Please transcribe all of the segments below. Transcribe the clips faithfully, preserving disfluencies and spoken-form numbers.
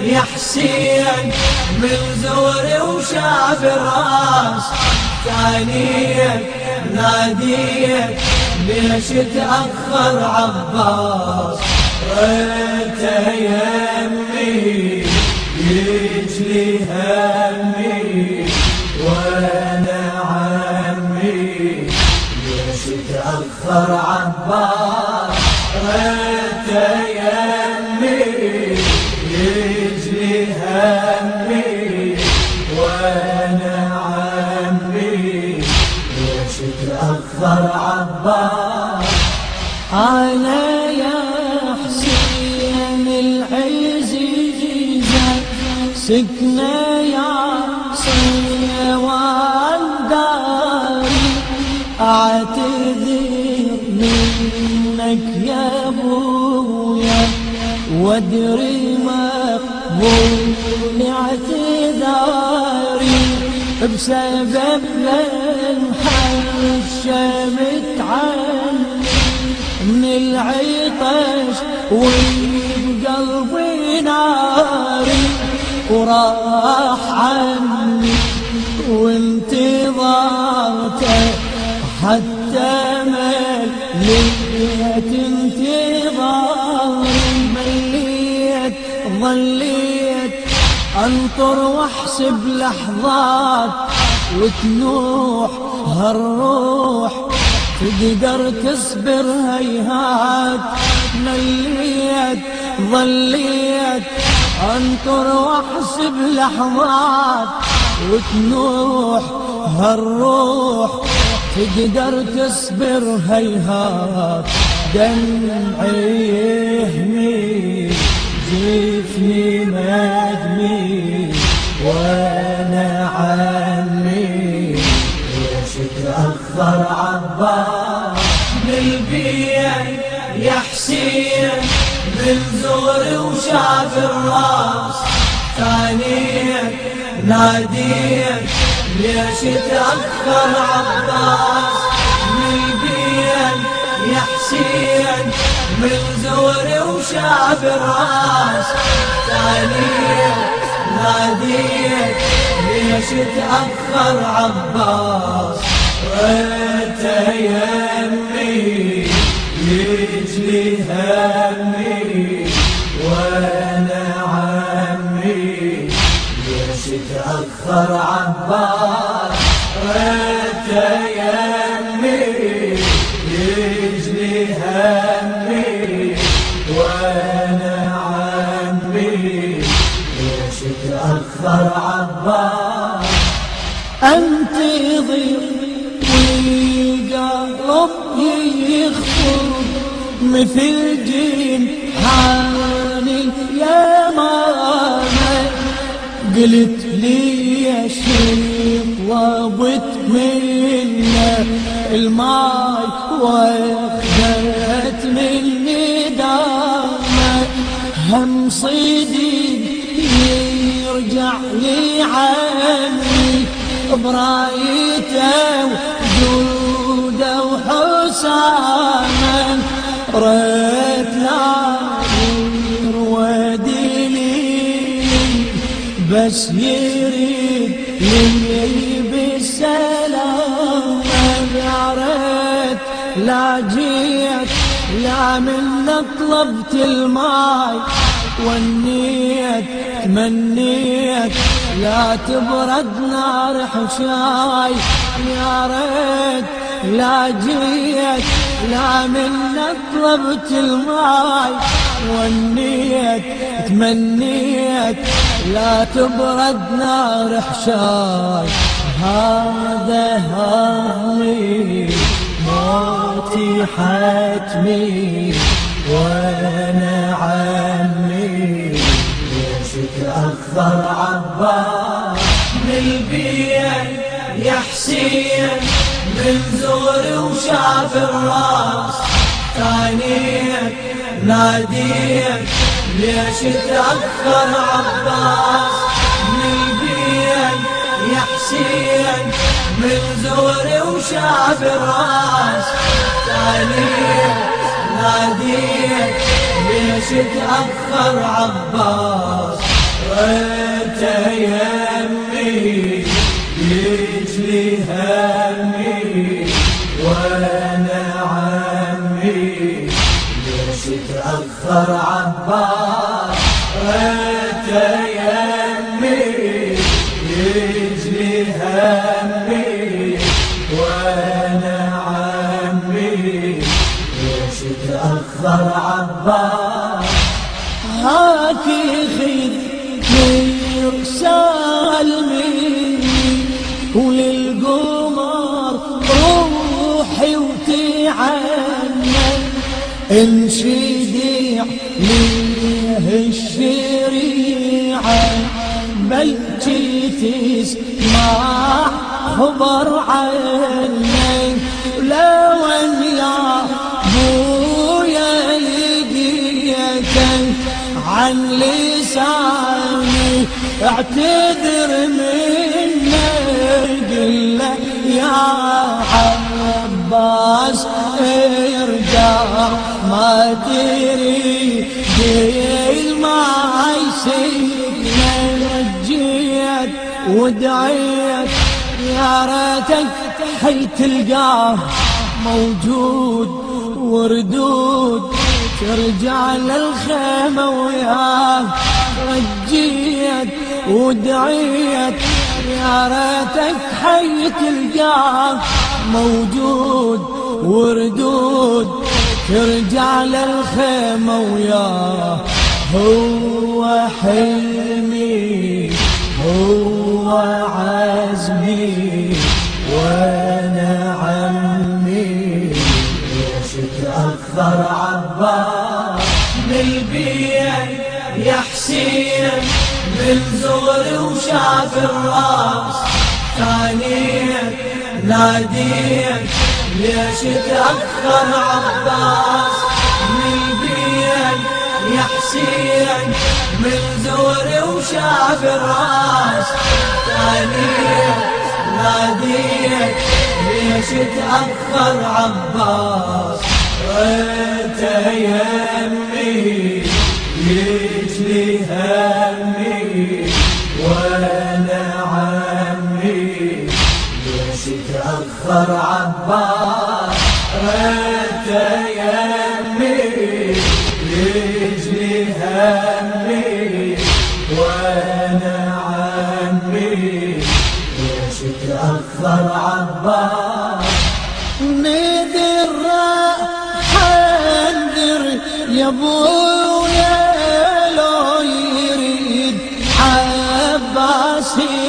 يا حسين من زوري وشاف الراس ثانية ناديك ليش تأخر عباس ريته يمي يجلي همي وانا عمي ليش تأخر عباس ريته يمي يجلي همي وانا عمي ليش تأخر عباس أنا يا حسين العزيزة سكنة يا صيوان داري أعتذر منك يا أبويا وادري مقبول اعتذاري بسبب انحشمت عني من العطش وبقلبي ناري وراح عني وانتظرته حتى مليت انتظاري مليت ظليت انطر واحسب لحظات وتنوح هالروح تقدر تصبر هيهات مليت ظليت انطر واحسب لحظات وتنوح هالروح تقدر تصبر هيهات دمعي يهمي جفني مدمي وانا عمي ليش تأخر عباس بالبيت يا حسين من زوري وشاف الراس ثانية ناديك ليش تأخر عباس بالبيت يا حسين من زوري وشاف الراس ثانية ناديك ليش تأخر عباس ريته يمي يجلي همي وانا عمي ليش تأخر عباس ريته يمي يجلي همي وانا عمي ليش تأخر عباس انتظر والقلب يخفر مثل جين حاني يا ماما قلت لي يا شيخ طلبت منا الماي واخذت مني دامه هم صيدي يرجع لي عني برايته وجوده وحسامه ريت ناظر ودليل بس يريد لي بالسلام يا ريت لا جيت لا من طلبت الماي والنيت تمنيت لا تبرد نار حشاي يا ريت لا جيت لا من طلبت الماي والنيت تمنيت لا تبرد نار حشاي هذا همي موتي حتمي وانا عمي ليش تأخر عباس بالبيت يا حسين من زوري وشاف الراس ثانية ناديك ليش تأخر عباس بالبيت يا حسين من زوري وشاف الراس ثانية ناديك ليش تأخر عباس ريت يمي يجلي همي وانا عمي ليش تأخر عباس ريت يمي يجلي همي وانا عمي ليش تأخر عباس هاكي خذ سالمي وللقمر روحي وتعنى انشدي ليه الشريعة بل تسمع خبر عني لو ان يا بويا لقيتك عن لساني اعتذر مني قل يا عباس ارجع ما تريد ما يسيبني رجيت ودعيت يا ريتك حي تلقاه موجود وردود ترجع للخيمة وياه رجيت ودعيت يا ريتك حي تلقاه موجود وردود ترجع للخيمة وياه هو حلمي هو عزمي وانا عمي ليش تأخر عباس من البيت يا حسين من زغري وشاف الراس ثانيا ناديت ليش تأخر عباس من البيت يا حسين من زغري وشاف الراس ثانيا ناديت ليش تأخر عباس ريت يمي يجلي همي وانا عمي ليش تأخر عباس ريت يمي يجلي همي وانا عمي ليش تأخر عباس نذر حنذر يا ابويا لو يريد عباس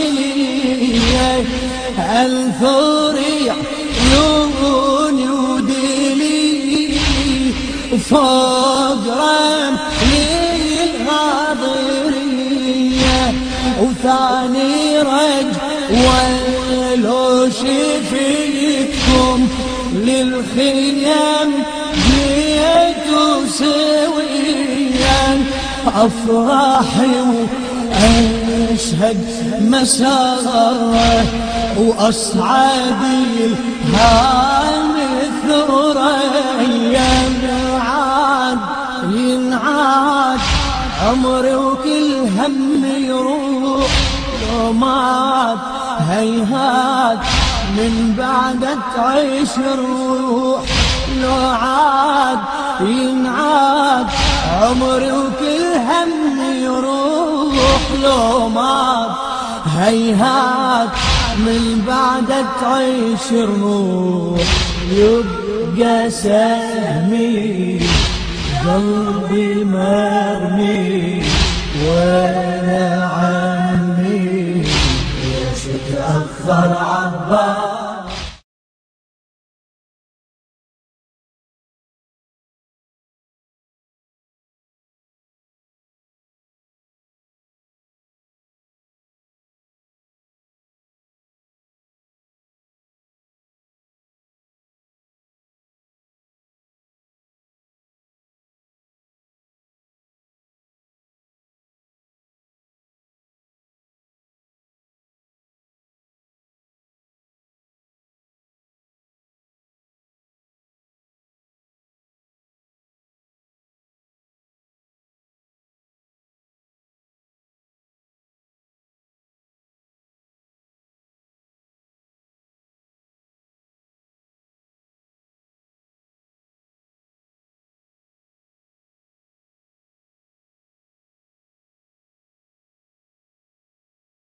الثوري عيوني ودلي فوق رملي الغاضرية وثاني رج ولو شفيتكم للخيام جيتوا سويا أفراحي وأشهد مساره وأصعدي الهام الثريا ينعاد ينعاد عمري وكل هم يروح لو مات هيهات من بعد تعيش الروح لو عاد ينعاد عمري وكل هم يروح لو مات هيهات من بعد تعيش الروح يبقى سهمي قلبي مرمي